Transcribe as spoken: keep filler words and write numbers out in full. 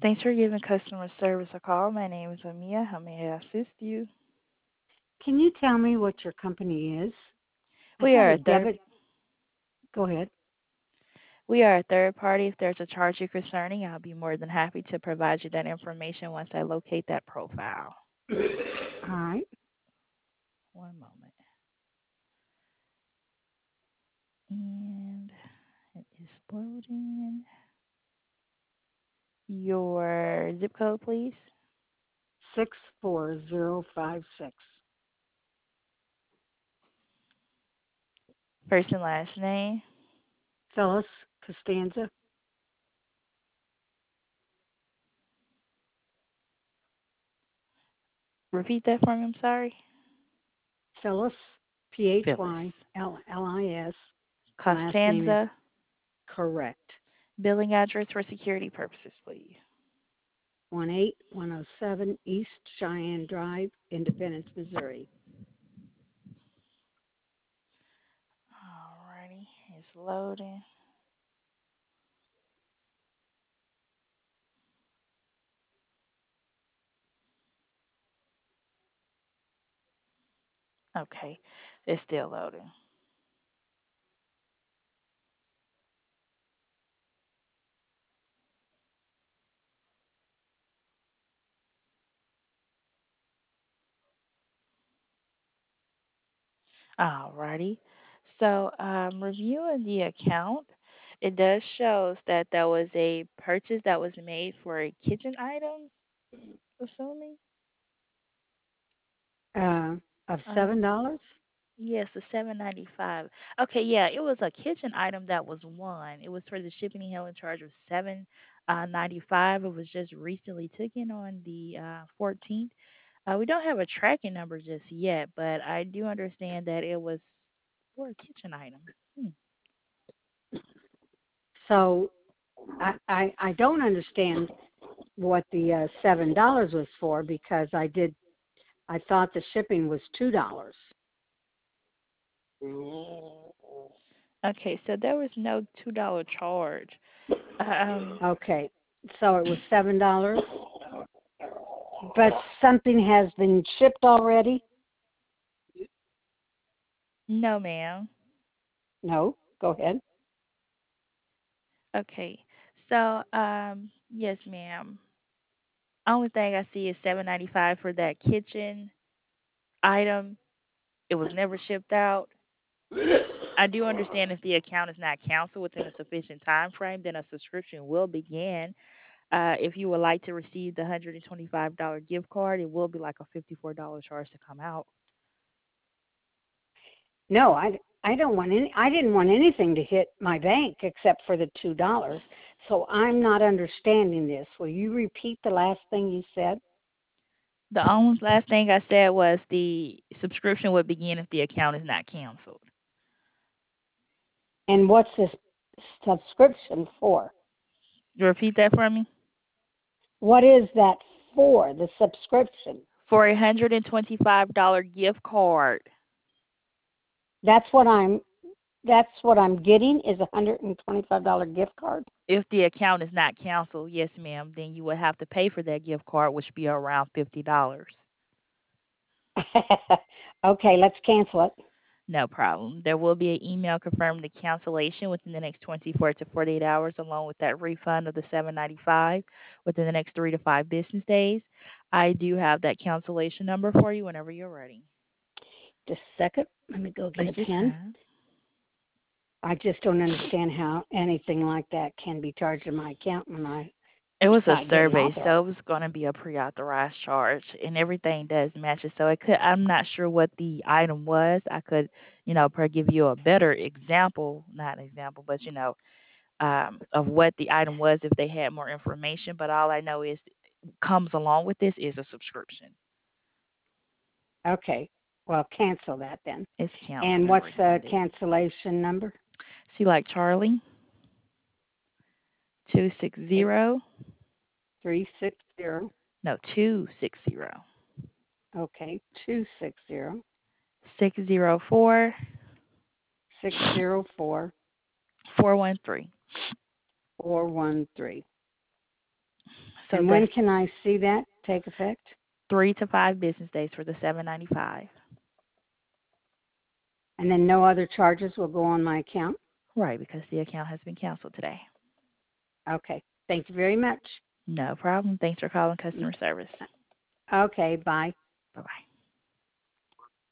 Thanks for giving customer service a call. My name is Amia. How may I assist you? Can you tell me what your company is? I We had are a a third debit. Go ahead. we are a third party. If there's a charge you're concerning, I'll be more than happy to provide you that information once I locate that profile. All right. One moment. And it is loading. Your zip code, please. six four zero five six. First and last name. Phyllis Costanza. Repeat that for me, I'm sorry. Phyllis, P H Phyllis. Y L L I S. Last name is Costanza. correct. Billing address for security purposes, please. one eight one oh seven East Cheyenne Drive, Independence, Missouri. Alrighty, it's loading. Okay, it's still loading. Alrighty. So, um, reviewing the account, it does shows that there was a purchase that was made for a kitchen item, assuming. Uh, of Uh, seven dollars. yes, the seven ninety five. Okay, yeah, it was a kitchen item that was one. It was for the shipping and handling charge of seven uh, ninety five. It was just recently taken on the uh, fourteenth. Uh, we don't have a tracking number just yet, but I do understand that it was for a kitchen item. Hmm. So I, I I don't understand what the uh, seven dollars was for because I did I thought the shipping was two dollars. Okay, so there was no two dollar charge. Um, Okay, so it was seven dollars, but something has been shipped already. no, ma'am. No, go ahead. Okay, so um, yes, ma'am. Only thing I see is seven ninety five for that kitchen item. It was never shipped out. I do understand if the account is not canceled within a sufficient time frame, then a subscription will begin. Uh, if you would like to receive the one hundred twenty-five dollars gift card, it will be like a fifty-four dollars charge to come out. No, I I don't want any. I didn't want anything to hit my bank except for the two dollars. So I'm not understanding this. Will you repeat the last thing you said? The only last thing I said was the subscription would begin if the account is not canceled. And what's this subscription for? You repeat that for me? What is that for? The subscription. For a one hundred twenty-five dollars gift card. That's what I'm that's what I'm getting is a hundred and twenty-five dollar gift card. If the account is not canceled, yes, ma'am, then you would have to pay for that gift card, which would be around fifty dollars. Okay, let's cancel it. No problem. There will be an email confirming the cancellation within the next twenty-four to forty-eight hours, along with that refund of the seven ninety-five within the next three to five business days. I do have that cancellation number for you whenever you're ready. Just a second. Let me go get a Take your pen. time. I just don't understand how anything like that can be charged in my account when I It was it's a not getting survey, so authorized. it was going to be a pre-authorized charge, and everything does match it. So it could. I'm not sure what the item was. I could, you know, per give you a better example, not an example, but you know, um, of what the item was if they had more information. But all I know is comes along with this is a subscription. Okay. Well, cancel that then. It's canceled And and what's the refunded. cancellation number? See, like Charlie, two six Okay. zero. three six zero. No, two six zero Okay. two six zero six zero four six zero four four one three. four one three. So And that's when can I see that take effect? three to five business days for the seven ninety-five. And then no other charges will go on my account? Right, because the account has been canceled today. Okay. Thank you very much. No problem. Thanks for calling Mm, customer service. Okay, bye. Bye bye.